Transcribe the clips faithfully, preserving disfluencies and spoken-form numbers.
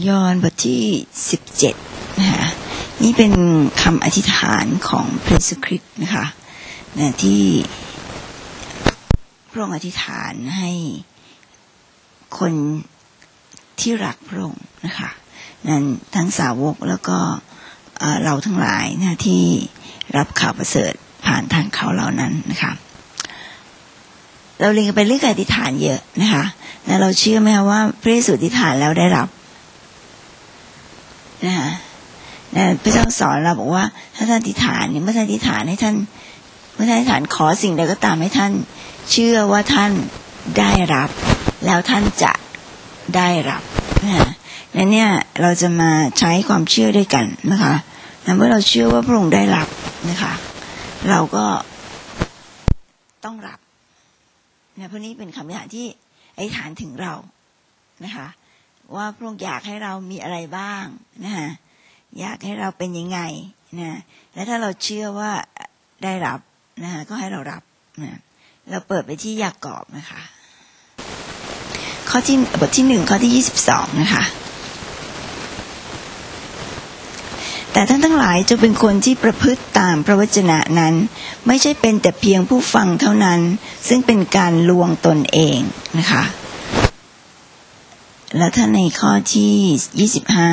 ยอห์นบทที่สิบเจ็ดนะคะนี่เป็นคำอธิษฐานของพระเยซูคริสต์นะคะนะที่พระองค์อธิษฐานให้คนที่รักพระองค์นะคะนั้นทั้งสาวกแล้วก็เราทั้งหลายนะที่รับข่าวประเสริฐผ่านทางเขาเหล่านั้นนะคะเราเรียนกันไปเรื่องการอธิษฐานเยอะนะคะนะเราเชื่อไหมคะว่าพระเยซูอธิษฐานแล้วได้รับนะคะนะพระเจ้าสอนเราบอกว่าถ้าท่านอธิษฐานเนี่ยเมื่อท่านอธิษฐานให้ท่านเมื่อท่านอธิษฐานขอสิ่งใดก็ตามให้ท่านเชื่อว่าท่านได้รับแล้วท่านจะได้รับนะและเนี่ยเราจะมาใช้ความเชื่อด้วยกันนะคะเมื่อเราเชื่อว่าพระองค์ได้รับนะคะเราก็ต้องรับนะเพราะนี้เป็นคำอธิษฐานที่อธิษฐานถึงเรานะคะว่าพระองค์อยากให้เรามีอะไรบ้างนะคะอยากให้เราเป็นยังไงนะและถ้าเราเชื่อว่าได้รับนะคะก็ให้เรารับนะเราเปิดไปที่ยากอบนะคะข้อที่บทที่หนึ่งข้อที่ยี่สิบสองนะคะแต่ท่านทั้งหลายจะเป็นคนที่ประพฤติตามพระวจนะนั้นไม่ใช่เป็นแต่เพียงผู้ฟังเท่านั้นซึ่งเป็นการลวงตนเองนะคะแล้วท่านในข้อที่ยี่สิบห้า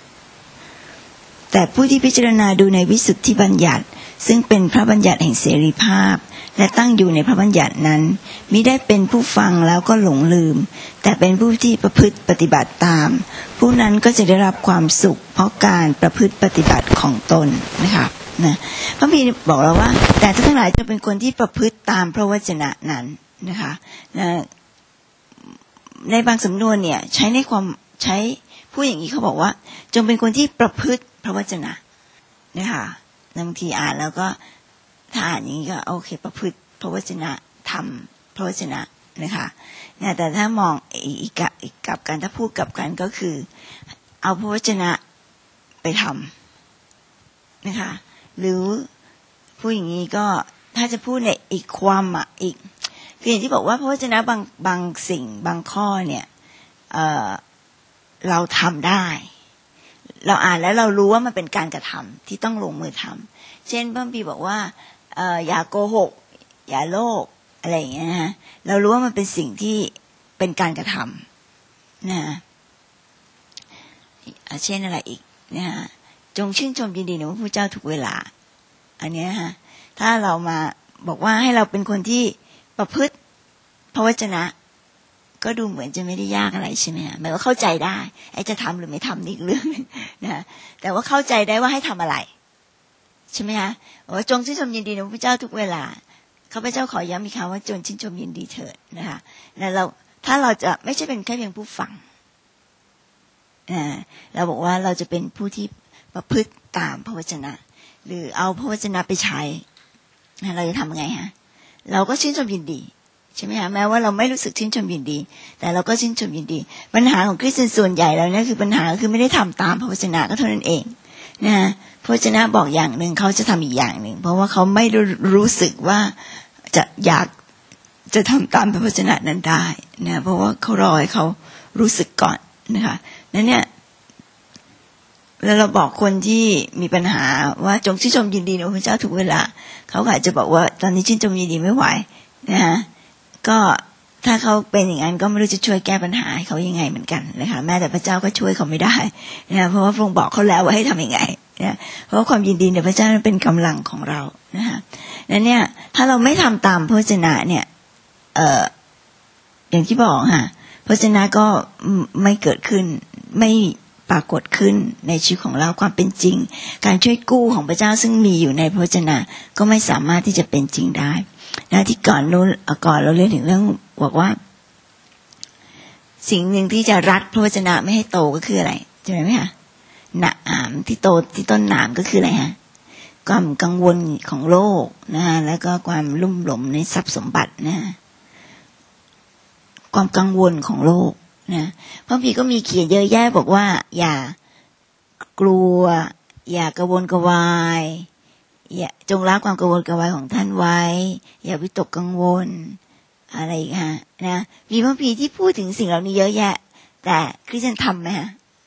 แต่ผู้ที่พิจารณาดูในวิสุทธิบัญญัติซึ่งเป็นพระบัญญัติแห่งเสรีภาพและตั้งอยู่ในพระบัญญัตินั้นมิได้เป็นผู้ฟังแล้วก็หลงลืมแต่เป็นผู้ที่ประพฤติปฏิบัติตามผู้นั้นก็จะได้รับความสุขเพราะการประพฤติปฏิบัติของตนนะคะนะพระพีบอกเราว่าแต่ท่านทั้งหลายจะเป็นคนที่ประพฤติตามพระวจนะนั้นนะคะนะในบางสำนวนเนี่ยใช้ในความใช้พูดอย่างนี้เขาบอกว่าจงเป็นคนที่ประพฤติพระวจนะนะคะบางทีอ่านแล้วก็ถ้าอ่านอย่างนี้ก็โอเคประพฤติพระวจนะทำพระวจนะนะคะเนี่ยแต่ถ้ามองอีกกับอีกกับกันถ้าพูดกับกันก็คือเอาพระวจนะไปทำนะคะหรือพูดอย่างนี้ก็ถ้าจะพูดในอีกความอ่ะอีกคืออย่างที่บอกว่าพระวจนะบางบางสิ่งบางข้อเนี่ยเอ่อเราทำได้เราอ่านแล้วเรารู้ว่ามันเป็นการกระทำที่ต้องลงมือทำเช่นพระคัมภีร์บอกว่าเอ่ออย่าโกหกอย่าโลภอะไรอย่างเงี้ยนะเรารู้ว่ามันเป็นสิ่งที่เป็นการกระทำนะเช่นอะไรอีกนะฮะจงชื่นชมยินดีในพระผู้เจ้าทุกเวลาอันนี้ฮะถ้าเรามาบอกว่าให้เราเป็นคนที่ประพฤติพระวจนะก็ดูเหมือนจะไม่ได้ยากอะไรใช่ไหมฮะหมายว่าเข้าใจได้ไอ้จะทำหรือไม่ทำนี่อีกเรื่องนะแต่ว่าเข้าใจได้ว่าให้ทำอะไรใช่ไหมฮะว่าจงชื่นชมยินดีในพระผู้เจ้าทุกเวลาข้าพเจ้าขอย้ำอีกครั้งว่าจงชื่นชมยินดีเถิดนะคะแล้วเราถ้าเราจะไม่ใช่เป็นแค่เพียงผู้ฟังอ่าเราบอกว่าเราจะเป็นผู้ที่ประพฤติตามพระวจนะหรือเอาพระวจนะไปใช้เราจะทำไงฮะเราก็ชื่นชมยินดีใช่ไหมคะแม้ว่าเราไม่รู้สึกชื่นชมยินดีแต่เราก็ชื่นชมยินดีปัญหาของคริสเตียนส่วนใหญ่แล้วเนี่ยคือปัญหาคือไม่ได้ทำตามพระวจนะก็เท่านั้นเองนะพระวจนะบอกอย่างหนึ่งเขาจะทำอีกอย่างหนึ่งเพราะว่าเขาไม่รู้สึกว่าจะอยากจะทำตามพระวจนะนั้นได้นะเพราะว่าเขารอให้เขารู้สึกก่อนนะคะนั่นเนี่ยแล้วเราบอกคนที่มีปัญหาว่าจงชื่นชมยินดีในพระเจ้าทุกเวลาเขาอาจจะบอกว่าตอนนี้ชื่นชมยินดีไม่ไหวนะฮะก็ถ้าเขาเป็นอย่างนั้นก็ไม่รู้จะช่วยแก้ปัญหาให้เขายังไงเหมือนกันนะคะแม้แต่พระเจ้าก็ช่วยเขาไม่ได้นะเพราะว่าพระองค์บอกเขาแล้วว่าให้ทำยังไงนะเพราะความยินดีในพระเจ้านั้นเป็นกำลังของเรานะคะนั้นเนี่ยถ้าเราไม่ทำตามพระวจนะเนี่ยเอ่ออย่างที่บอกค่ะพระวจนะก็ไม่เกิดขึ้นไม่ปรากฏขึ้นในชีวิตของเราความเป็นจริงการช่วยกู้ของพระเจ้าซึ่งมีอยู่ในพระวจนะก็ไม่สามารถที่จะเป็นจริงได้นะที่ก่อนนู้นก่อนเราเรียนถึงเรื่องบอกว่าสิ่งหนึ่งที่จะรัดพระวจนะไม่ให้โตก็คืออะไรใช่ไหมคะหนามที่โตที่ต้นหนามก็คืออะไรฮะความกังวลของโลกนะฮะแล้วก็ความลุ่มหลงในทรัพย์สมบัตินะความกังวลของโลกนะพระพี่ก็มีเขียนเยอะแยะบอกว่าอย่ากลัวอย่ากระวนกระวายอย่าจงละความกังวลกระวายของท่านไว้อย่าวิตกกังวลอะไรอีกฮะนะมีพระพี่ที่พูดถึงสิ่งเหล่านี้เยอะแยะแต่คริสเตียนทำไหมฮะท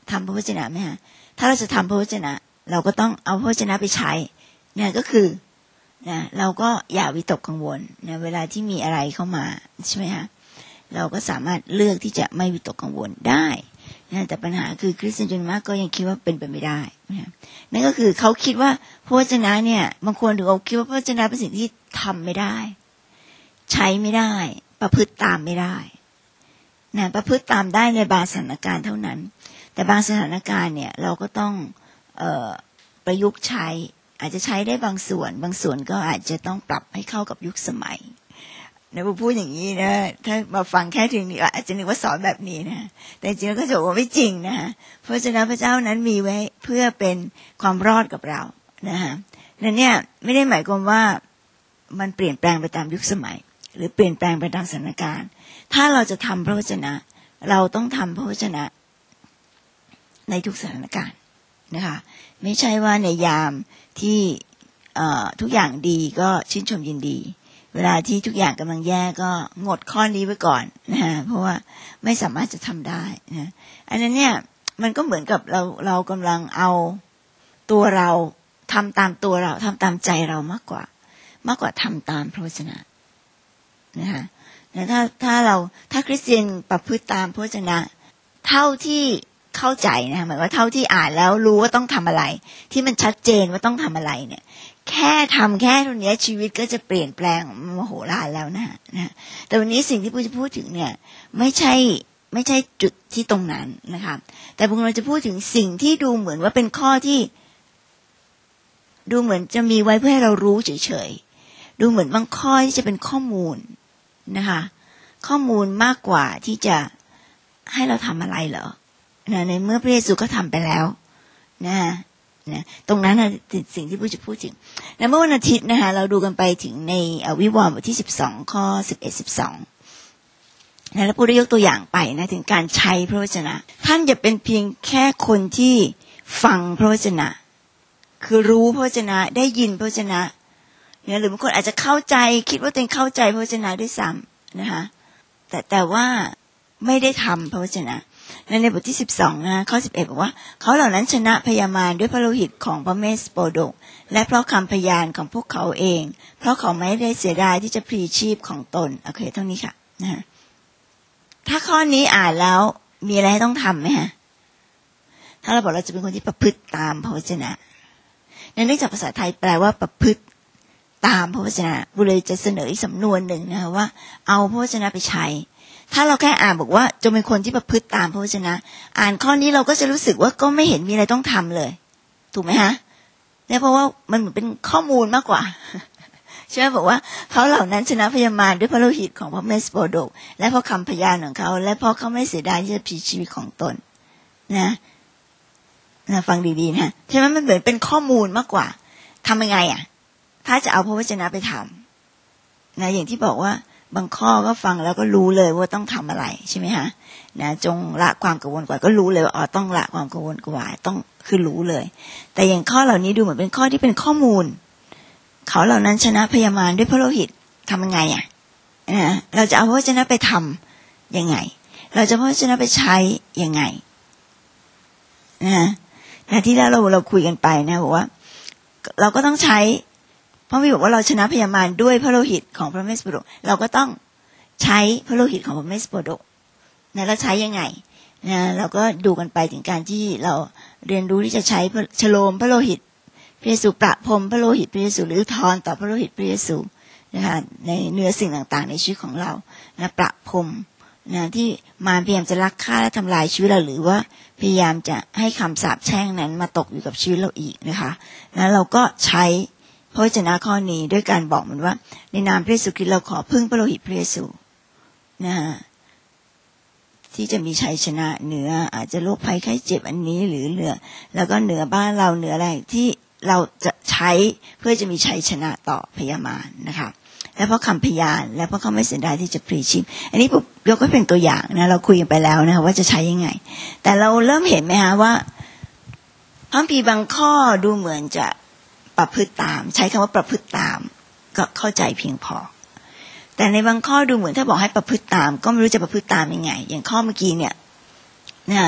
ทำพระวจนะไหมฮะถ้าเราจะทำพระวจนะเราก็ต้องเอาพระวจนะไปใช้เนี่ยก็คือนะเราก็อย่าวิตกกังวลนะเวลาที่มีอะไรเข้ามาใช่ไหมคะเราก็สามารถเลือกที่จะไม่วิตกกังวลได้นะแต่ปัญหาคือคริสเตียนจำนวนมากก็ยังคิดว่าเป็นไปไม่ได้นะนั่นก็คือเขาคิดว่าพระวจนะเนี่ยบางคนถึงเขาคิดว่าพระวจนะเป็นสิ่งที่ทำไม่ได้ใช้ไม่ได้ประพฤติตามไม่ได้นะประพฤติตามได้ในบางสถานการณ์เท่านั้นแต่บางสถานการณ์เนี่ยเราก็ต้องเอ่อประยุกต์ใช้อาจจะใช้ได้บางส่วนบางส่วนก็อาจจะต้องปรับให้เข้ากับยุคสมัยนะผมพูดอย่างนี้นะถ้ามาฟังแค่ถึงนี้อาจจะนึกว่าสอนแบบนี้นะแต่จริงๆแล้วก็จะบอกว่าไม่จริงนะฮะเพราะฉะนั้นพระเจ้านั้นมีไว้เพื่อเป็นความรอดกับเรานะฮะนั่นเนี่ยไม่ได้หมายความว่ามันเปลี่ยนแปลงไปตามยุคสมัยหรือเปลี่ยนแปลงไปตามสถานการณ์ถ้าเราจะทำพระวจนะเราต้องทำพระวจนะในทุกสถานการณ์นะคะไม่ใช่ว่าในยามที่ทุกอย่างดีก็ชื่นชมยินดีเวลาที่ทุกอย่างกำลังแย่ก็งดข้อนี้ไว้ก่อนนะฮะเพราะว่าไม่สามารถจะทำได้นะอันนั้นเนี่ยมันก็เหมือนกับเราเรากำลังเอาตัวเราทำตามตัวเราทำตามใจเรามากกว่ามากกว่าทำตามพระวจนะนะคะแต่ถ้าถ้าเราถ้าคริสเตียนประพฤติตามพระวจนะเท่าที่เข้าใจนะหมายว่าเท่าที่อ่านแล้วรู้ว่าต้องทำอะไรที่มันชัดเจนว่าต้องทำอะไรเนี่ยแค่ทำแค่ตรงนี้ชีวิตก็จะเปลี่ยนแปลงมโหฬารแล้วนะนะแต่วันนี้สิ่งที่พูดจะพูดถึงเนี่ยไม่ใช่ไม่ใช่จุดที่ตรงนั้นนะคะแต่พวกเราจะพูดถึงสิ่งที่ดูเหมือนว่าเป็นข้อที่ดูเหมือนจะมีไว้เพื่อให้เรารู้เฉยๆดูเหมือนบางข้อที่จะเป็นข้อมูลนะคะข้อมูลมากกว่าที่จะให้เราทำอะไรเหรอนะในเมื่อพระเยซูก็ทำไปแล้วนะนะตรงนั้นนะสิ่งที่ผู้จะพูดถึงในเมื่อวันอาทิตย์นะคะเราดูกันไปถึงในวิวรณ์บทที่สิบสองข้อสิบเอ็ด สิบสองนะแล้วผู้ได้ยกตัวอย่างไปนะถึงการใช้พระวจนะท่านอย่าเป็นเพียงแค่คนที่ฟังพระวจนะคือรู้พระวจนะได้ยินพระวจนะเนี่ยหรือบางคนอาจจะเข้าใจคิดว่าตัวเองเข้าใจพระวจนะด้วยซ้ำนะคะแต่แต่ว่าไม่ได้ทำพระวจนะในบทที่สิบสองนะข้อสิบเอ็ดบอกว่าเขาเหล่านั้นชนะพยามารด้วยพระโลหิตของพระเมสโปโดกและเพราะคำพยานของพวกเขาเองเพราะเขาไม่ได้เสียดายที่จะพลีชีพของตนโอเคเท่านี้ค่ะนะถ้าข้อนี้อ่านแล้วมีอะไรให้ต้องทำไหมฮะถ้าเราบอกเราจะเป็นคนที่ประพฤติตามพระวจนะเนื่องจากภาษาไทยแปลว่าประพฤติตามพระวจนะบุเลยจะเสนออีกสำนวนหนึ่งนะคะว่าเอาพระวจนะไปใช้ถ้าเราแค่อ่านบอกว่าจงเป็นคนที่ประพฤติตามพระวจนะอ่านข้อนี้เราก็จะรู้สึกว่าก็ไม่เห็นมีอะไรต้องทำเลยถูกไหมฮะเนี่ยเพราะว่ามันเหมือนเป็นข้อมูลมากกว่าใช่ไหมบอกว่าเขาเหล่านั้นชนะพยามารด้วยพระโลหิตของพระเมสโปโดกและเพราะคำพยานของเขาและเพราะเขาไม่เสียดายที่จะพลีชีวิตของตนนะนะฟังดีๆนะใช่ไหมมันเหมือนเป็นข้อมูลมากกว่าทำยังไงอ่ะถ้าจะเอาพระวจนะไปทำนะอย่างที่บอกว่าบางข้อก็ฟังแล้วก็รู้เลยว่าต้องทำอะไรใช่ไหมฮะนะจงละความกังวลกว่าก็รู้เลยว่าอ๋อต้องละความกังวลกว่าต้องคือรู้เลยแต่อย่างข้อเหล่านี้ดูเหมือนเป็นข้อที่เป็นข้อมูลเขาเหล่านั้นชนะพยามารด้วยพระโลหิตทำยังไงอ่ะนะเราจะเอาพระวจนะไปทำยังไงเราจะเอาพระวจนะไปใช้ยังไงนะนะที่แล้วเราเราคุยกันไปนะบอกว่าเราก็ต้องใช้เพราะมีบอกว่าเราชนะพยามารด้วยพระโลหิตของพระเมสโปโดกเราก็ต้องใช้พระโลหิตของพระเมสโปโดกนะแล้วใช้ยังไงนะเราก็ดูกันไปถึงการที่เราเรียนรู้ที่จะใช้ฉโลมพระโลหิตพระเยซูประพรมพระโลหิตพระเยซูหรือทอนต่อพระโลหิตพระเยซูนะคะในเนื้อสิ่งต่างๆในชีวิตของเรานะประพรมนะที่มารพยายามจะลักฆ่าและทำลายชีวิตเราหรือว่าพยายามจะให้คำสาปแช่งนั้นมาตกอยู่กับชีวิตเราอีกนะคะนะเราก็ใช้พระวจนะข้อนี้ด้วยการบอกมันว่าในนามพระเยซูคริสต์เราขอพึ่งพระโลหิตพระเยซูนะฮะที่จะมีชัยชนะเหนืออาจจะโรคภัยไข้เจ็บอันนี้หรือเหนือแล้วก็เหนือบ้านเราเหนืออะไรที่เราจะใช้เพื่อจะมีชัยชนะต่อพยามารนะคะและเพราะคำพยานและเพราะเขาไม่เสียดายที่จะพลีชีพอันนี้ผมยกไว้เป็นตัวอย่างนะเราคุยกันไปแล้วนะคะว่าจะใช้ยังไงแต่เราเริ่มเห็นไหมฮะว่าพระคัมภีร์บางข้อดูเหมือนจะประพฤติตามใช้คำว่าประพฤติตามก็เข้าใจเพียงพอแต่ในบางข้อดูเหมือนถ้าบอกให้ประพฤติตามก็ไม่รู้จะประพฤติตามยังไงอย่างข้อเมื่อกี้เนี่ยนะ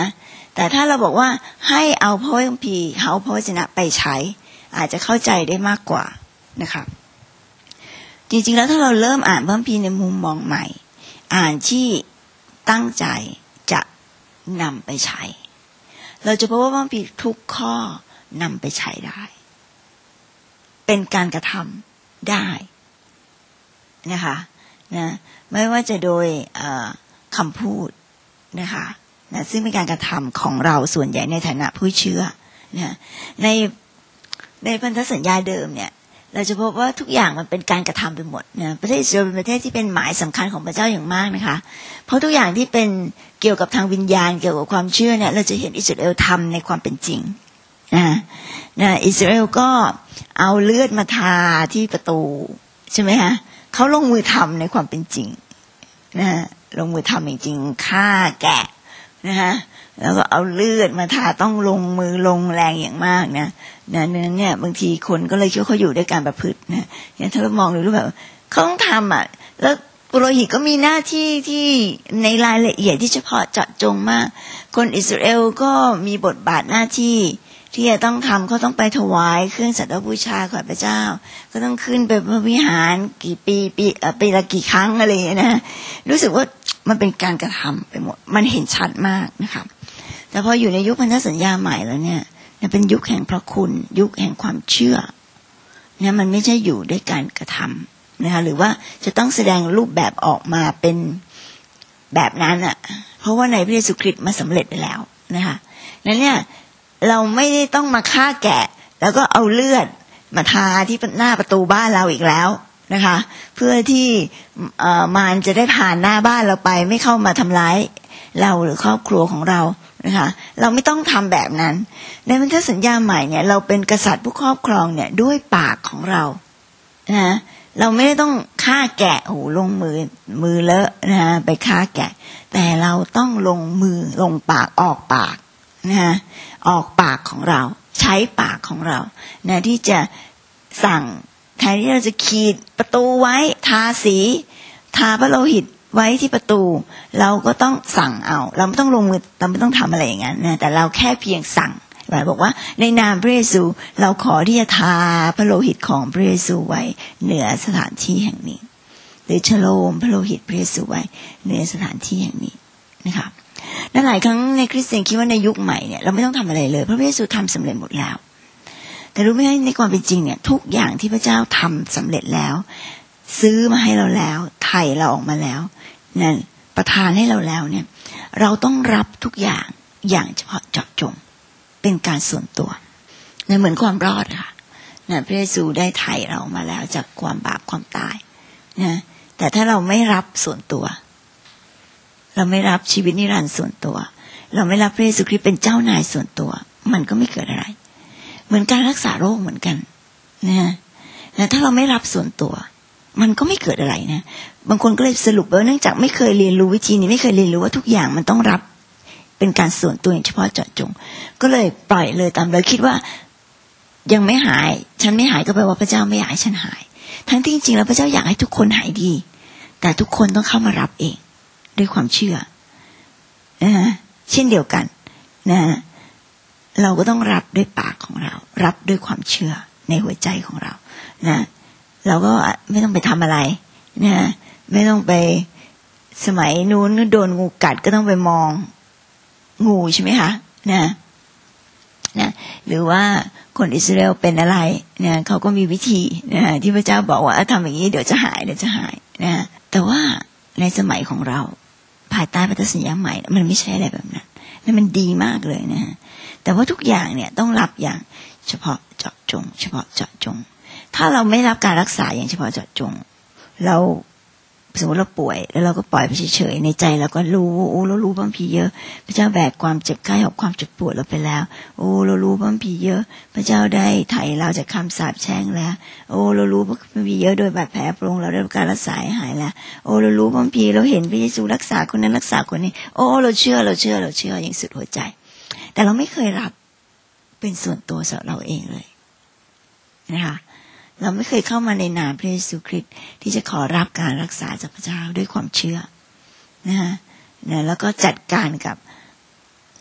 แต่ถ้าเราบอกว่าให้เอาพระคัมภีร์เอาพระวจนะไปใช้อาจจะเข้าใจได้มากกว่านะคะจริงๆแล้วถ้าเราเริ่มอ่านพระคัมภีร์ในมุมมองใหม่อ่านที่ตั้งใจจะนำไปใช้เราจะพบว่าพระคัมภีร์ทุกข้อนำไปใช้ได้เป็นการกระทำได้นะคะนะไม่ว่าจะโดยคำพูดนะคะนะซึ่งเป็นการกระทำของเราส่วนใหญ่ในฐานะผู้เชื่อนะในในพันธสัญญาเดิมเนี่ยเราจะพบว่าทุกอย่างมันเป็นการกระทำไปหมดนะประเทศอิสราเอลเป็นประเทศที่เป็นหมายสำคัญของพระเจ้าอย่างมากนะคะเพราะทุกอย่างที่เป็นเกี่ยวกับทางวิญญาณเกี่ยวกับความเชื่อเนี่ยเราจะเห็นอิสราเอลทำในความเป็นจริงนะนะอิสราเอลก็เอาเลือดมาทาที่ประตูใช่ไหมฮะเขาลงมือทำในความเป็นจริงนะลงมือทำจริงๆฆ่าแกะนะฮะแล้วก็เอาเลือดมาทาต้องลงมือลงแรงอย่างมากนะนะนั้นเนี่ยบางทีคนก็เลยคิดว่าเขาอยู่ด้วยการประพฤตินะอย่างถ้าเรามองดูรูปแบบเขาต้องทำอ่ะแล้วปุโรหิตก็มีหน้าที่ที่ในรายละเอียดที่เฉพาะเจาะจงมากคนอิสราเอลก็มีบทบาทหน้าที่ที่จะต้องทำเขาต้องไปถวายเครื่องสักการะบูชาแด่พระเจ้าก็ต้องขึ้นไปพระวิหารกี่ปีปีเอ่อปีละกี่ครั้งอะไรอย่างเงี้ยนะรู้สึกว่ามันเป็นการกระทำไปหมดมันเห็นชัดมากนะคะแต่พออยู่ในยุคพันธสัญญาใหม่แล้วเนี่ยเป็นยุคแห่งพระคุณยุคแห่งความเชื่อเนี่ยมันไม่ใช่อยู่ด้วยการกระทำนะคะหรือว่าจะต้องแสดงรูปแบบออกมาเป็นแบบนั้นอ่ะเพราะว่าในพระเยซูคริสต์มาสำเร็จไปแล้วนะคะนั้นเนี่ยเราไม่ได้ต้องมาฆ่าแกะแล้วก็เอาเลือดมาทาที่หน้าประตูบ้านเราอีกแล้วนะคะเพื่อที่เอ่อมารจะได้ผ่านหน้าบ้านเราไปไม่เข้ามาทำร้ายเราหรือครอบครัวของเรานะคะเราไม่ต้องทำแบบนั้นในพันธสัญญาใหม่เนี่ยเราเป็นกษัตริย์ผู้ครอบครองเนี่ยด้วยปากของเรานะเราไม่ได้ต้องฆ่าแกะโอ้ลงมือมือเลอะนะไปฆ่าแกะแต่เราต้องลงมือลงปากออกปากนะออกปากของเราใช้ปากของเรานะที่จะสั่งแทนที่เราจะขีดประตูไว้ทาสีทาพระโลหิตไว้ที่ประตูเราก็ต้องสั่งเอาเราไม่ต้องลงมือเราไม่ต้องทำอะไรอย่างนั้นนะแต่เราแค่เพียงสั่งหมายบอกว่าในนามพระเยซูเราขอที่จะทาพระโลหิตของพระเยซูไว้เหนือสถานที่แห่งนี้หรือฉโลมพระโลหิตพระเยซูไว้เหนือสถานที่แห่งนี้นะคะและหลายครั้งในคริสเตียนคิดว่าในยุคใหม่เนี่ยเราไม่ต้องทำอะไรเลยเพราะพระเยซูทำสำเร็จหมดแล้วแต่รู้ไหมในความเป็นจริงเนี่ยทุกอย่างที่พระเจ้าทำสำเร็จแล้วซื้อมาให้เราแล้วไถ่เราออกมาแล้วนั่นประทานให้เราแล้วเนี่ยเราต้องรับทุกอย่างอย่างเฉพาะเจาะจงเป็นการส่วนตัวเนี่ยเหมือนความรอดค่ะนะพระเยซูได้ไถ่เรามาแล้วจากความบาปความตายนะแต่ถ้าเราไม่รับส่วนตัวเราไม่รับชีวิตนิรันดร์ส่วนตัวเราไม่รับพระเยซูคริสต์เป็นเจ้านายส่วนตัวมันก็ไม่เกิดอะไรเหมือนการรักษาโรคเหมือนกันนะแต่ถ้าเราไม่รับส่วนตัวมันก็ไม่เกิดอะไรนะบางคนก็เลยสรุปว่าเนื่องจากไม่เคยเรียนรู้วิธีนี้ไม่เคยเรียนรู้ว่าทุกอย่างมันต้องรับเป็นการส่วนตัวเฉพาะเจาะจงก็เลยปล่อยเลยตามเลยคิดว่ายังไม่หายฉันไม่หายก็แปลว่าพระเจ้าไม่อยากให้ฉันหายทั้งที่จริงๆแล้วพระเจ้าอยากให้ทุกคนหายดีแต่ทุกคนต้องเข้ามารับเองด้วยความเชื่อนะเช่นเดียวกันนะเราก็ต้องรับด้วยปากของเรารับด้วยความเชื่อในหัวใจของเรานะเราก็ไม่ต้องไปทำอะไรนะไม่ต้องไปสมัยนู้นโดนงูกัดก็ต้องไปมองงูใช่ไหมคะนะนะหรือว่าคนอิสราเอลเป็นอะไรนะเขาก็มีวิธีนะที่พระเจ้าบอกว่าทำอย่างนี้เดี๋ยวจะหายเดี๋ยวจะหายนะแต่ว่าในสมัยของเราภายใต้พันธสัญญาใหม่มันไม่ใช่อะไรแบบนั้นนั่นมันดีมากเลยนะแต่ว่าทุกอย่างเนี่ยต้องรับอย่างเฉพาะเจาะจงเฉพาะเจาะจงถ้าเราไม่รับการรักษาอย่างเฉพาะเจาะจงเราสมมติเราป่วยแล้วเราก็ปล่อยไปเฉยๆในใจเราก็รู้โอ้เรารู้บางทีเยอะพระเจ้าแบกความเจ็บไข้ของความเจ็บปวดเราไปแล้วโอ้เรารู้บางทีเยอะพระเจ้าได้ไถ่เราจากคำสาปแช่งแล้วโอ้เรารู้บางทีเยอะโดยบาดแผลพระองค์เราได้รับการรักษาหายแล้วโอ้เรารู้บางทีเราเห็นพระเยซูรักษาคนนั้นรักษาคนนี้โอ้เราเชื่อเราเชื่อเราเชื่ออย่างสุดหัวใจแต่เราไม่เคยรับเป็นส่วนตัวสำหรับเราเองเลยนะคะเราไม่เคยเข้ามาในนามพระเยซูคริสต์ที่จะขอรับการรักษาจากพระเจ้าด้วยความเชื่อนะฮะนะแล้วก็จัดการกับ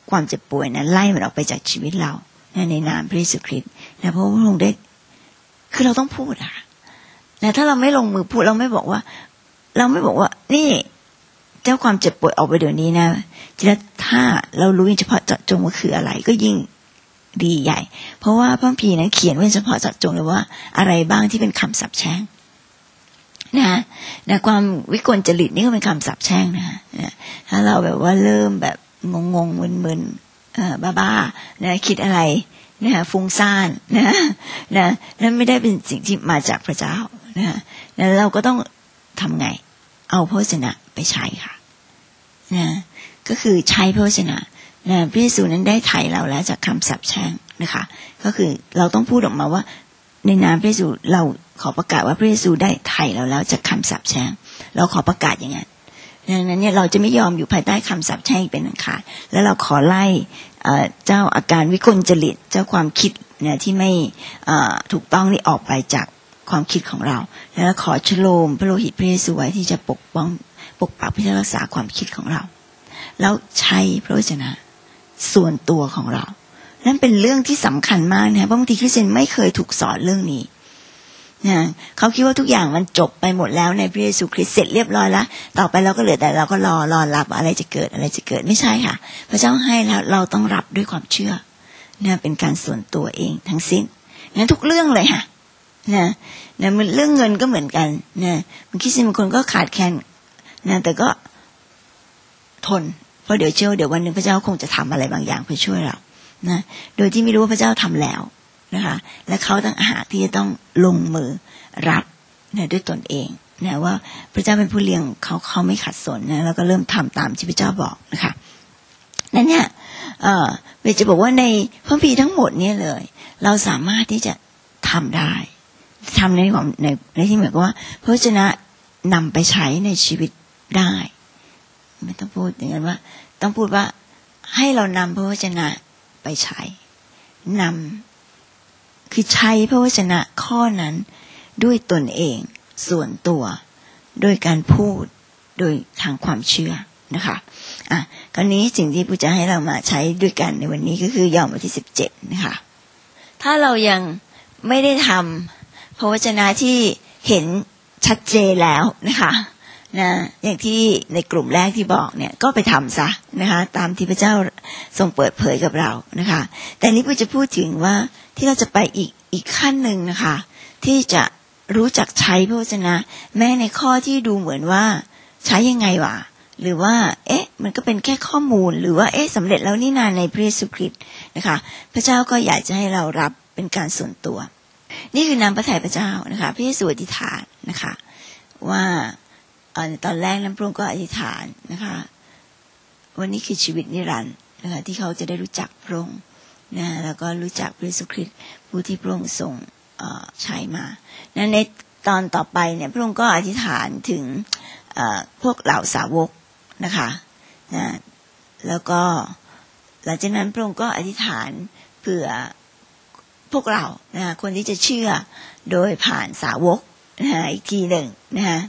ความเจ็บป่วยนั้นไล่มันออกไปจากชีวิตเราในนามพระเยซูคริสต์นะเพราะว่าพระองค์ได้คือเราต้องพูดอะนะถ้าเราไม่ลงมือพูดเราไม่บอกว่าเราไม่บอกว่านี่เจ้าความเจ็บป่วยออกไปเดี๋ยวนี้นะแล้วถ้าเรารู้เฉพาะเจาะจงว่าคืออะไรก็ยิ่งดีใหญ่เพราะว่าพระคัมภีร์นั้นเขียนไว้เฉพาะเจาะจงเลยว่าอะไรบ้างที่เป็นคำสาปแช่งนะนะความวิกลจริตนี่ก็เป็นคำสาปแช่งนะนะถ้าเราแบบว่าเริ่มแบบงงๆมึนๆเอ่อบ้าๆนะคิดอะไรนะฟุ้งซ่านนะนะนั่นไม่ได้เป็นสิ่งที่มาจากพระเจ้านะแล้วเราก็ต้องทำไงเอาพระวจนะไปใช้ค่ะนะก็คือใช้พระวจนะนะพระเยซูนั้นได้ไถ่เราแล้วจากคำสาปแช่งนะคะก็คือเราต้องพูดออกมาว่าในนามพระเยซูเราขอประกาศว่าพระเยซูได้ไถ่เราแล้วจากคำสาปแช่งเราขอประกาศอย่างนั้นดังนั้นเนี่ยเราจะไม่ยอมอยู่ภายใต้คำสาปแช่งเป็นอันขาดแล้วเราขอไล่เจ้าอาการวิกลจริตเจ้าความคิดเนี่ยที่ไม่ถูกต้องนี่ออกไปจากความคิดของเราแล้วขอชโลมพระโลหิตพระเยซูไว้ที่จะปกป้องปกปักพิทักษ์รักษาความคิดของเราแล้วใช้พระวจนะส่วนตัวของเรานั่นเป็นเรื่องที่สำคัญมากนะเพราะบางทีคริสเตียนไม่เคยถูกสอนเรื่องนี้นะเขาคิดว่าทุกอย่างมันจบไปหมดแล้วในพระเยซูคริสต์เสร็จเรียบร้อยแล้วต่อไปเราก็เหลือแต่เราก็รอรอรับอะไรจะเกิดอะไรจะเกิดไม่ใช่ค่ะพระเจ้าให้แล้วเราต้องรับด้วยความเชื่อนะเป็นการส่วนตัวเองทั้งสิ้นงั้นทุกเรื่องเลยค่ะนะนะมันเรื่องเงินก็เหมือนกันนะบางทีบางคนก็ขาดแคลนนะแต่ก็ทนเพราะเดี๋ยวเชื่อเดี๋ยววันหนึ่งพระเจ้าคงจะทำอะไรบางอย่างเพื่อช่วยเรานะโดยที่ไม่รู้ว่าพระเจ้าทำแล้วนะคะและเขาต้องหาที่จะต้องลงมือรับนะด้วยตนเองนะว่าพระเจ้าเป็นผู้เลี้ยงเขาเขาไม่ขัดสนนะแล้วก็เริ่มทำตามที่พระเจ้าบอกนะคะนั่นเนี่ยเอ่อเวจะบอกว่าในพระคัมภีร์ทั้งหมดเนี่ยเลยเราสามารถที่จะทำได้ทำในความในในที่เหมือนกับว่าพระวจนะนำไปใช้ในชีวิตได้ไม่ต้องพูดอย่างนั้นว่าต้องพูดว่าให้เรานำพระวจนะไปใช้นำคือใช้พระวจนะข้อนั้นด้วยตนเองส่วนตัวโดยการพูดโดยทางความเชื่อนะคะอ่ะคราวนี้สิ่งที่ผู้จะให้เรามาใช้ด้วยกันในวันนี้ก็คือยอห์นบทที่สิบเจ็ดนะคะถ้าเรายังไม่ได้ทำพระวจนะที่เห็นชัดเจนแล้วนะคะนะอย่างที่ในกลุ่มแรกที่บอกเนี่ยก็ไปทำซะนะคะตามที่พระเจ้าทรงเปิดเผยกับเรานะคะแต่นี้ผู้จะพูดถึงว่าที่เราจะไปอีกอีกขั้นหนึ่งนะคะที่จะรู้จักใช้พระวจนะแม้ในข้อที่ดูเหมือนว่าใช้ยังไงวะหรือว่าเอ๊ะมันก็เป็นแค่ข้อมูลหรือว่าเอ๊ะสำเร็จแล้วนี่นาในพระเยซูคริสต์นะคะพระเจ้าก็อยากจะให้เรารับเป็นการส่วนตัวนี่คือนามพระทัยพระเจ้านะคะพระเยซูอธิษฐานนะคะว่าตอนแรกนั้นพระองค์ก็อธิษฐานนะคะวันนี้คือชีวิตนิรันดร์นะคะที่เขาจะได้รู้จักพระองค์นะแล้วก็รู้จักพระเยซูคริสต์ผู้ที่พระองค์ทรงใช้มาในตอนต่อไปเนี่ยพระองค์ก็อธิษฐานถึงพวกเหล่าสาวกนะคะนะแล้วก็หลังจากนั้นพระองค์ก็อธิษฐานเผื่อพวกเรานะคนที่จะเชื่อโดยผ่านสาวกนะอีกทีหนึ่งนะคะ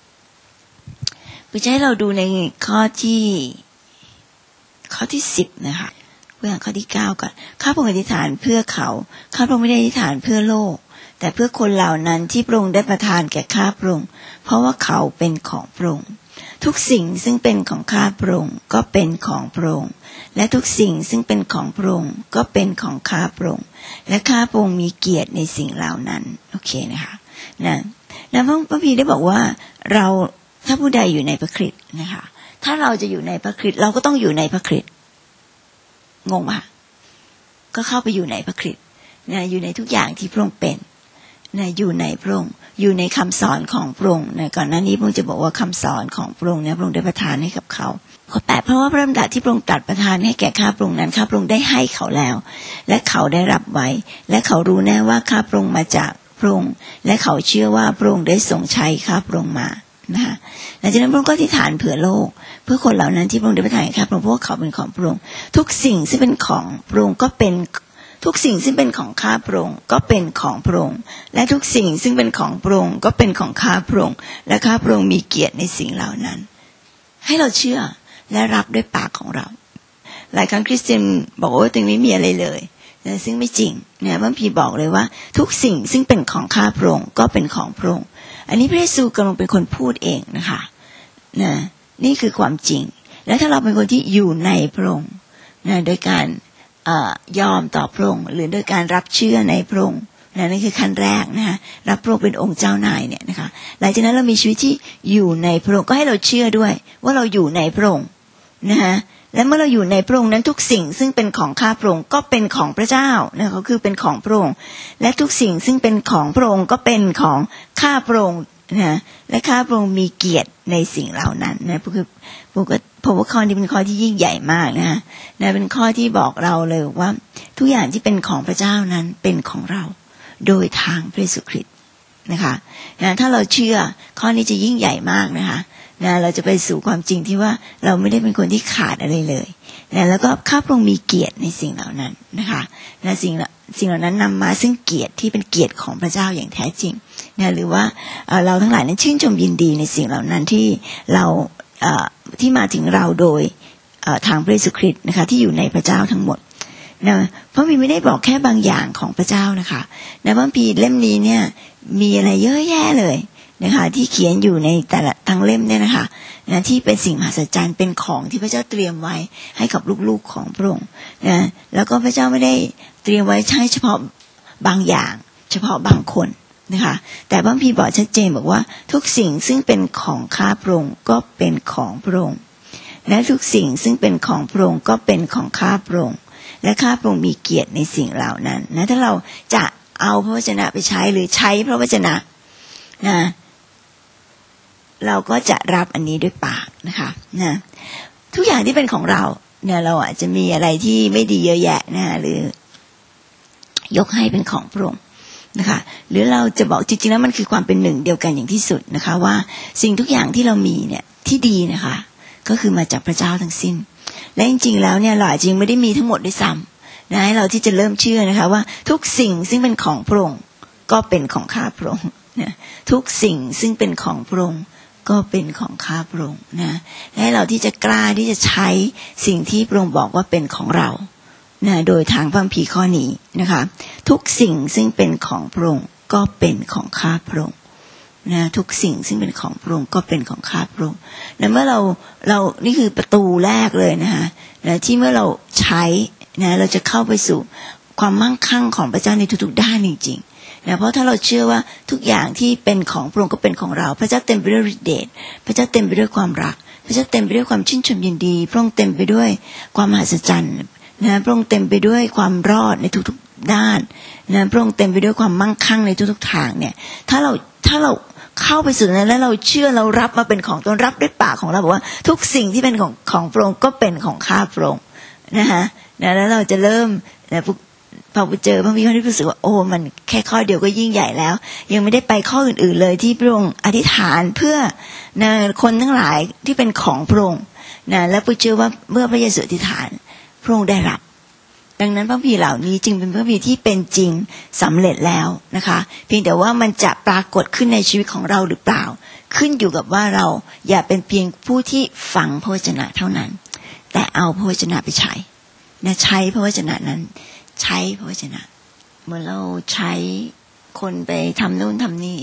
จะให้เราดูในข้อที่ข้อที่สิบนะคะเพื่อข้อที่เก้าก่อนข้าพระองค์อธิษฐานเพื่อเขาข้าพระองค์ไม่ได้อธิษฐานเพื่อโลกแต่เพื่อคนเหล่านั้นที่พระองค์ได้ประทานแก่ข้าพระองค์เพราะว่าเขาเป็นของพระองค์ทุกสิ่งซึ่งเป็นของข้าพระองค์ก็เป็นของพระองค์และทุกสิ่งซึ่งเป็นของพระองค์ก็เป็นของข้าพระองค์และข้าพระองค์มีเกียรติในสิ่งเหล่านั้นโอเคนะคะนะแล้วพระพระพีได้บอกว่าเราถ้าผู้ใดอยู่ในพระคริสต์นะคะถ้าเราจะอยู่ในพระคริสต์เราก็ต้องอยู่ในพระคริสต์งงป่ะก็เข้าไปอยู่ในพระคริสต์นะอยู่ในทุกอย่างที่พระองค์เป็นนะอยู่ในพระองค์อยู่ในคำสอนของพระองค์นะก่อนหน้านี้พระองค์จะบอกว่าคำสอนของพระองค์เนี่ยพระองค์ได้ประทานให้กับเขาข้อแปดเพราะว่าพระดำรัสที่พระองค์ตรัสประทานให้แก่ข้าพระองค์นั้นข้าพระองค์ได้ให้เขาแล้วและเขาได้รับไว้และเขารู้แน่ว่าข้าพระองค์มาจากพระองค์และเขาเชื่อว่าพระองค์ได้ทรงใช้ข้าพระองค์มานะคะหลังจากนั้นพระองค์ก็อธิษฐานเผื่อโลกเพื่อคนเหล่านั้นที่พระองค์ได้ประทานให้ข้าพระองค์เพราะว่าเขาเป็นของพระองค์ทุกสิ่งซึ่งเป็นของพระองค์ก็เป็นทุกสิ่งซึ่งเป็นของข้าพระองค์ก็เป็นของพระองค์และทุกสิ่งซึ่งเป็นของพระองค์ก็เป็นของข้าพระองค์และข้าพระองค์มีเกียรติในสิ่งเหล่านั้นให้เราเชื่อและรับด้วยปากของเราหลายครั้งคริสเตียนบอกว่าตัวเองไม่มีอะไรเลยนะซึ่งไม่จริงนะพระคัมภีร์บอกเลยว่าทุกสิ่งซึ่งเป็นของข้าพระองค์ก็เป็นของพระองค์อันนี้พระเยซูกำลังเป็นคนพูดเองนะคะนะนี่คือความจริงและถ้าเราเป็นคนที่อยู่ในพระองค์นะโดยการเอ่อยอมต่อพระองค์หรือโดยการรับเชื่อในพระองค์นะนั่นคือขั้นแรกนะคะรับพระองค์เป็นองค์เจ้านายเนี่ยนะคะหลังจากนั้นเรามีชีวิตที่อยู่ในพระองค์ก็ให้เราเชื่อด้วยว่าเราอยู่ในพระองค์นะคะและเมื่อเราอยู่ในพระองค์นั้นทุกสิ่งซึ่งเป็นของข้าพระองค์ก็เป็นของพระเจ้านะเขาคือเป็นของพระองค์และทุกสิ่งซึ่งเป็นของพระองค์ก็เป็นของข้าพระองค์นะและข้าพระองค์มีเกียรติในสิ่งเหล่านั้นนะคือผมก็ผมว่าข้อนี้เป็นข้อที่ยิ่งใหญ่มากนะนะเป็นข้อที่บอกเราเลยว่าทุกอย่างที่เป็นของพระเจ้านั้นเป็นของเราโดยทางพระเยซูคริสต์นะคะนะถ้าเราเชื่อข้อนี้จะยิ่งใหญ่มากนะคะนะเราจะไปสู่ความจริงที่ว่าเราไม่ได้เป็นคนที่ขาดอะไรเลยนะแล้วก็ข้าพระองค์มีเกียรติในสิ่งเหล่านั้นนะคะนะสิ่งสิ่งเหล่านั้นนำมาซึ่งเกียรติที่เป็นเกียรติของพระเจ้าอย่างแท้จริงนะหรือว่าเราทั้งหลายนั้นชื่นชมยินดีในสิ่งเหล่านั้นที่เราที่มาถึงเราโดยทางพระเยซูคริสต์นะคะที่อยู่ในพระเจ้าทั้งหมดนะพระคัมภีร์ไม่ได้บอกแค่บางอย่างของพระเจ้านะคะในพระคัมภีร์เล่มนี้เนี่ยมีอะไรเยอะแยะเลยนะคะที่เขียนอยู่ในแต่ละทั้งเล่มเนี่ยนะคะนะที่เป็นสิ่งมหัศจรรย์เป็นของที่พระเจ้าเตรียมไว้ให้กับลูกๆของพระองค์นะแล้วก็พระเจ้าไม่ได้เตรียมไว้ใช้เฉพาะบางอย่างเฉพาะบางคนนะคะแต่พระคัมภีร์บอกชัดเจนบอกว่าทุกสิ่งซึ่งเป็นของข้าพระองค์ก็เป็นของพระองค์และทุกสิ่งซึ่งเป็นของพระองค์ก็เป็นของข้าพระองค์และข้าพระองค์มีเกียรติในสิ่งเหล่านั้นนะถ้าเราจะเอาพระวจนะไปใช้หรือใช้พระวจนะนะเราก็จะรับอันนี้ด้วยปากนะคะนะทุกอย่างที่เป็นของเราเนี่ยเราอาจจะมีอะไรที่ไม่ดีเยอะแยะนะหรือยกให้เป็นของพระองค์นะคะหรือเราจะบอกจริงๆแล้วมันคือความเป็นหนึ่งเดียวกันอย่างที่สุดนะคะว่าสิ่งทุกอย่างที่เรามีเนี่ยที่ดีนะคะก็คือมาจากพระเจ้าทั้งสิ้นและจริงๆแล้วเนี่ยเราอาจจะยังไม่ได้มีทั้งหมดด้วยซ้ำนะให้เราที่จะเริ่มเชื่อนะคะว่าทุกสิ่งซึ่งเป็นของพระองค์ก็เป็นของข้าพระองค์นะทุกสิ่งซึ่งเป็นของพระองค์ก็เป็นของข้าพระองค์นะให้เราที่จะกล้าที่จะใช้สิ่งที่พระองค์บอกว่าเป็นของเรานะโดยทางพระคัมภีร์ข้อนี้นะคะทุกสิ่งซึ่งเป็นของพระองค์ก็เป็นของข้าพระองค์นะทุกสิ่งซึ่งเป็นของพระองค์ก็เป็นของข้าพระองค์นะเมื่อเราเรานี่คือประตูแรกเลยนะคะนะที่เมื่อเราใช้นะเราจะเข้าไปสู่ความมั่งคั่งของพระเจ้าในทุกๆด้านจริงๆนะเพราะถ้าเราเชื่อว่าทุกอย่างที่เป็นของพระองค์ก็เป็นของเราพระเจ้าเต็มไปด้วยฤทธิ์เดชพระเจ้าเต็มไปด้วยความรักพระเจ้าเต็มไปด้วยความชื่นชมยินดีพระองค์เต็มไปด้วยความมหัศจรรย์นะพระองค์เต็มไปด้วยความรอดในทุกๆด้านนะพระองค์เต็มไปด้วยความมั่งคั่งในทุกๆทางเนี่ยถ้าเราถ้าเราเข้าไปสู่นั้นแล้วเราเชื่อเรารับมาเป็นของตนรับด้วยปากของเราบอกว่าทุกสิ่งที่เป็นของของพระองค์ก็เป็นของข้าพระองค์นะคะนะแล้วเราจะเริ่มนะพอไปเจอพระวิญญาณที่รู้สึกว่าโอ้มันแค่ข้อเดียวก็ยิ่งใหญ่แล้วยังไม่ได้ไปข้ออื่นๆเลยที่พระองค์อธิษฐานเพื่อนะคนทั้งหลายที่เป็นของพระองค์นะและไปเชื่อว่าเมื่อพระเยซูอธิษฐานพระองค์ได้รับดังนั้นพระคัมภีร์เหล่านี้จึงเป็นพระคัมภีร์ที่เป็นจริงสำเร็จแล้วนะคะเพียงแต่ว่ามันจะปรากฏขึ้นในชีวิตของเราหรือเปล่าขึ้นอยู่กับว่าเราอย่าเป็นเพียงผู้ที่ฟังพระวจนะเท่านั้นแต่เอาพระวจนะไปใช้นะใช้พระวจนะนั้นใช้พระวจนะเหมือนเราใช้คนไปทำนู่นทำนี่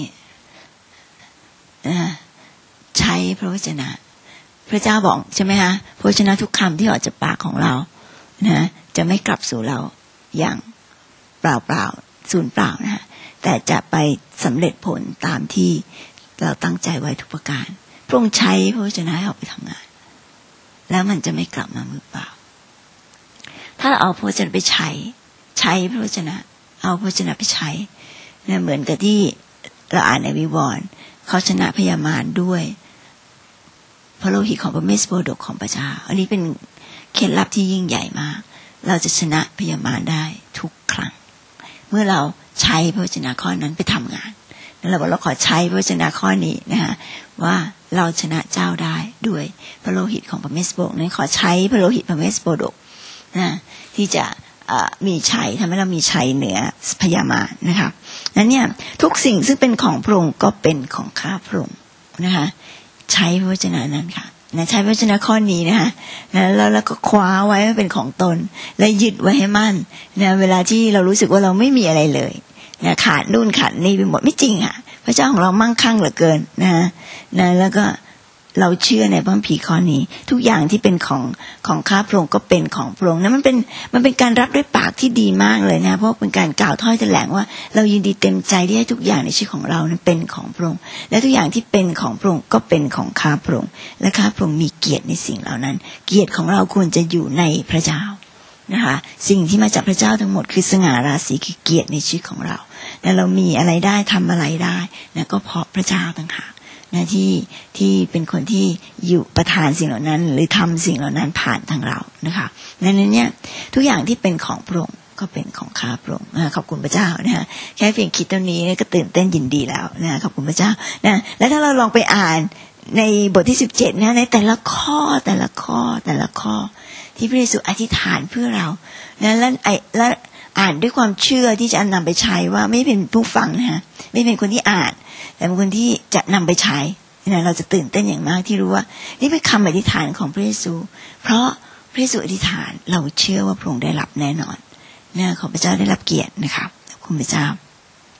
นะใช้พระวจนะพระเจ้าบอกใช่ไหมคะพระวจนะทุกคำที่ออกจากปากของเรานะจะไม่กลับสู่เราอย่างเปล่าๆสูญเปล่านะแต่จะไปสำเร็จผลตามที่เราตั้งใจไว้ทุกประการพระองค์ใช้พระวจนะให้ออกไปทำงานแล้วมันจะไม่กลับมามือเปล่าถ้าเราเอาพระวจนะไปใช้ใช้พระวจนะเอาพระวจนะไปใช้เนี่ยเหมือนกับที่เราอ่านในวิวรณ์เขาชนะพยามารด้วยพระโลหิตของพระเมสโปรดกของพระเจ้าอันนี้เป็นเคล็ดลับที่ยิ่งใหญ่มากเราจะชนะพยามารได้ทุกครั้งเมื่อเราใช้พระวจนะข้อนั้นไปทำงานแล้วเราบอกเราขอใช้พระวจนะข้อนี้นะคะว่าเราชนะเจ้าได้ด้วยพระโลหิตของพระเมสโปรดกนั้นขอใช้พระโลหิตพระเมสโปรดกนะที่จะมีชัยทำให้เรามีชัยเหนือพยามารนะคะนั้นเนี่ยทุกสิ่งซึ่งเป็นของพระองค์ก็เป็นของข้าพระองค์นะคะใช้พระวจนะนั้นค่ะนะใช้พระวจนะข้อนี้นะคะนะแล้วแล้วก็คว้าไว้ให้เป็นของตนและยึดไว้ให้มั่นนะเวลาที่เรารู้สึกว่าเราไม่มีอะไรเลยนะขาดนู่นขาดนี่ไปหมดไม่จริงอ่ะพระเจ้าของเรามั่งคั่งเหลือเกินนะนะแล้วก็เราเชื่อในพระคัมภีร์ข้อนี้ทุกอย่างที่เป็นของของข้าพระองค์ก็เป็นของพระองค์นะมันเป็นมันเป็นการรับด้วยปากที่ดีมากเลยนะเพราะเป็นการกล่าวถ้อยแถลงว่าเรายินดีเต็มใจที่ให้ทุกอย่างในชีวิตของเรานั้นเป็นของพระองค์และทุกอย่างที่เป็นของพระองค์ก็เป็นของข้าพระองค์และข้าพระองค์มีเกียรติในสิ่งเหล่านั้นเกียรติของเราควรจะอยู่ในพระเจ้านะคะสิ่งที่มาจากพระเจ้าทั้งหมดคือสง่าราศีคือเกียรติในชีวิตของเราและเรามีอะไรได้ทำอะไรได้นะก็เพราะพระเจ้าต่างหากนะที่ที่เป็นคนที่อยู่ประทานสิ่งเหล่านั้นหรือทำสิ่งเหล่านั้นผ่านทางเรานะคะนั้นเนี่ยทุกอย่างที่เป็นของพระองค์ก็เป็นของข้าพระองค์ขอบคุณพระเจ้านะแค่เพียงคิดตรงนี้ก็ตื่นเต้นยินดีแล้วนะขอบคุณพระเจ้านะแล้วถ้าเราลองไปอ่านในบทที่สิบเจ็ดนะในแต่ละข้อแต่ละข้อแต่ละข้อที่พระเยซูอธิษฐานเพื่อเรานะและไอและอ่านด้วยความเชื่อที่จะนำไปใช้ว่าไม่เป็นผู้ฟังนะฮะไม่เป็นคนที่อ่านแต่เป็นคนที่จะนำไปใช้นะเราจะตื่นเต้นอย่างมากที่รู้ว่านี่เป็นคำอธิษฐานของพระเยซูเพราะพระเยซูอธิษฐานเราเชื่อว่าพระองค์ได้รับแน่นอนนะขอพระเจ้าได้รับเกียรตินะครับขอบคุณพระเจ้า